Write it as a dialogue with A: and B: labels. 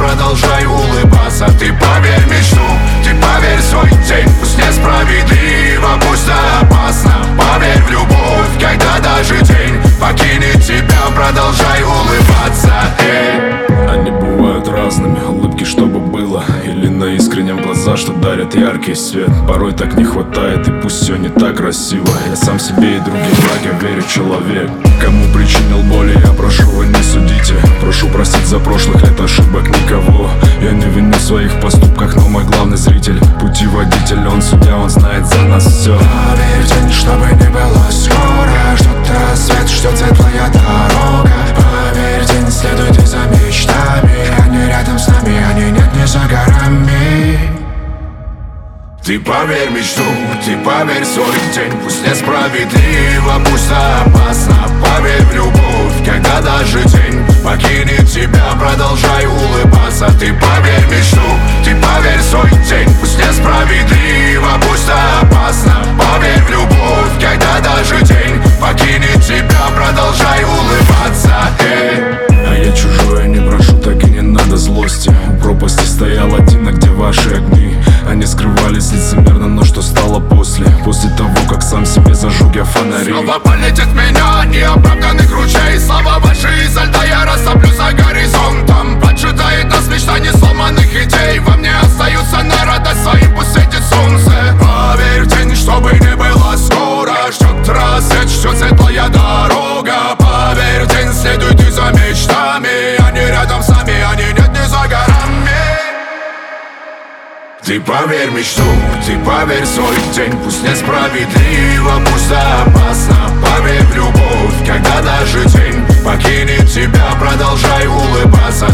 A: продолжай улыбаться. Ты поверь в мечту, ты поверь в свой день. Пусть несправедливо, пусть опасно. Поверь в любовь, когда даже день покинет тебя, продолжай улыбаться.
B: Они бывают разными, улыбки, чтобы было, или на искреннем глаза, что дарят яркий свет. Порой так не хватает, и пусть все не так красиво. Я сам себе и другим враг, я верю, человек. Кому причинил боли, я прошу, вы не судите. Прошу простить за прошлых лет ошибок никого. Я не виню в своих поступках, но мой главный зритель, путеводитель, он судья, он знает за нас все.
C: Поверь в день, чтобы не было скоро. Ждет рассвет, ждет светлая дорога. Поверь в день, следуй ты за мечтами. Они рядом с нами, они нет, не за горами.
A: Ты поверь в мечту, ты поверь в свой день. Пусть несправедливо, пусть опасно. Поверь в любовь, когда даже день покинет тебя, продолжай улыбаться. Ты поверь в мечту, ты поверь в свой день. Пусть несправедливо, пусть опасно. Поверь в любовь, когда даже день покинет тебя, продолжай улыбаться.
B: А я чужое не прошу, так и не надо злости. У пропасти стоял один, а где ваши огни? Они скрывались лицемерно, но что стало после? После того, как сам себе зажег я фонари.
A: Снова полетит в меня неоправданных ручей. Слова ваши изо льда, я растоплю за горизонтом. Поджидает нас мечта несломанных идей. Во мне остаются на радость своим, пусть светит солнце. Поверь в день, чтобы не было скоро. Ждет рассвет, ждет светлая дорога. Поверь в день, следуй ты за мечтами. Они рядом с нами, они нет, не за горами. Ты поверь в мечту, ты поверь в свой день. Пусть несправедливо, пусть опасно. Поверь в любовь, когда даже день покинет тебя, продолжай улыбаться.